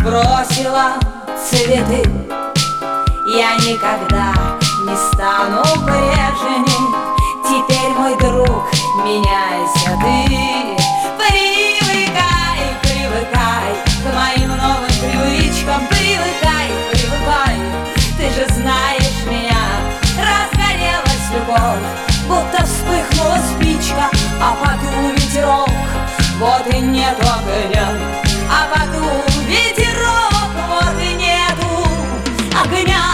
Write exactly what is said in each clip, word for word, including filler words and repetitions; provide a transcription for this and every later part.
бросила цветы. Я никогда не стану прежней. Теперь, мой друг, меняйся ты. Привыкай, привыкай к моим новым привычкам. Привыкай, привыкай, ты же знаешь меня. Разгорелась любовь, будто вспыхнула спичка, а подул ветерок, вот и нету огня. А подул ветерок, вот и нету огня.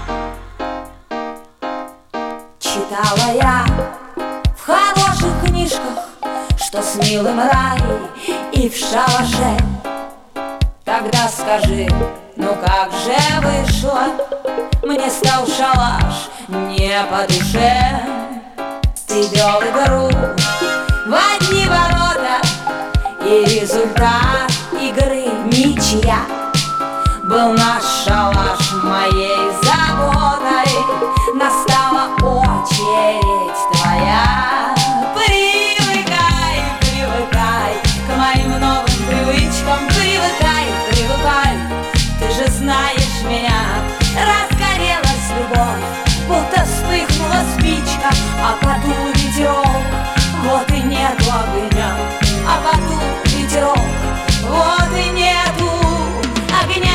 Читала я в хороших книжках, что с милым рай и в шалаше. Тогда скажи, ну как же вышло, мне стал шалаш не по душе. Ты вел игру в одни ворота, и результат игры ничья. Был наш шалаш моей заботой, настала очередь твоя. Привыкай, привыкай к моим новым привычкам. Привыкай, привыкай, ты же знаешь меня. Разгорелась любовь, будто вспыхнула спичка, а подул ветерок, вот и нету огня. А подул ветерок, вот и нету огня.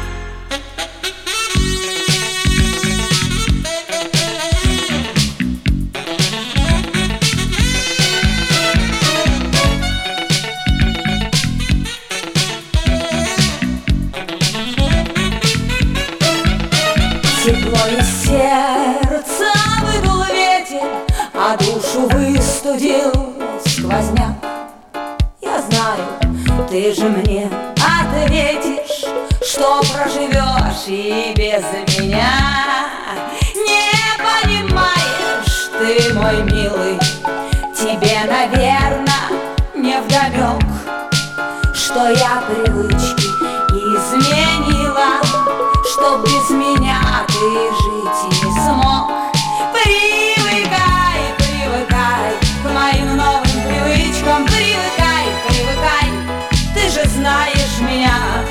Тепло из сердца выдул ветер, а душу выстудил сквозняк. Я знаю, ты же мне ответишь, что проживешь и без меня. Не понимаешь ты, мой милый, тебе, наверно, невдомек, что я привычки изменила, что без меня ты жить не смог. Привыкай, привыкай к моим новым привычкам. Привыкай, привыкай, ты же знаешь меня.